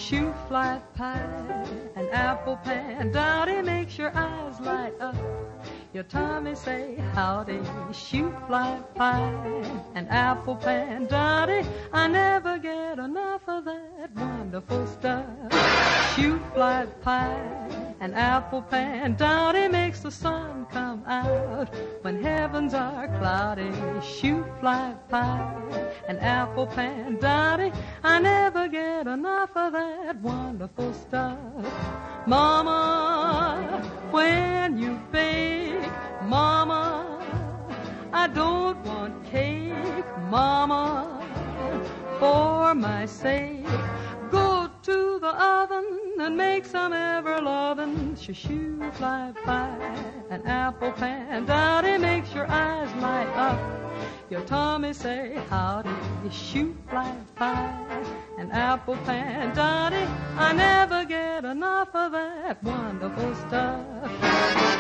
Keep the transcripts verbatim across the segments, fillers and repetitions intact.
shoe fly pie, an apple pan. Dottie makes your eyes light up. Your tummy say howdy, shoe fly pie, an apple pan. Dottie, I never get enough of that wonderful stuff. Shoe fly pie, an apple pan. Dottie makes the sun come out when heavens are cloudy. Shoe fly pie, an apple pan. Dottie, I never get enough of that wonderful stuff. Mama, when you bake, Mama, I don't want cake. Mama, for my sake, go to the oven and make some ever-lovin' shoe fly pie, an apple pan. Dottie makes your eyes light up. Your tummy say howdy, shoe fly pie, an apple pan. Dottie, I never get enough of that wonderful stuff.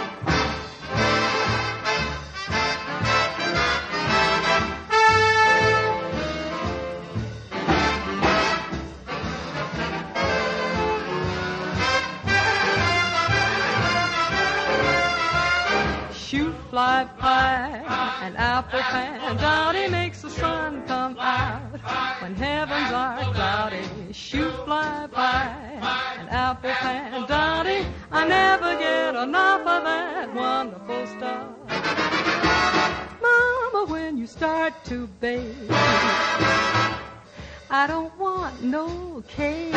Shoe fly pie, an apple pan. Dottie makes the sun come out when heavens are cloudy. Shoe fly pie, an apple pan. Dottie, I never get enough of that wonderful stuff. Mama, when you start to bake, I don't want no cake.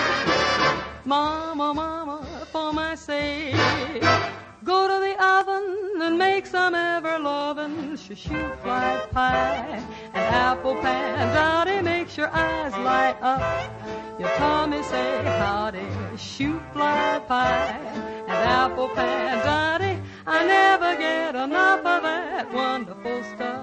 Mama, mama, for my sake, go to the oven and make some ever-lovin' shoe fly pie, an apple pan. Dottie makes your eyes light up. Your tummy say howdy, shoe fly pie, an apple pan. Dottie, I never get enough of that wonderful stuff.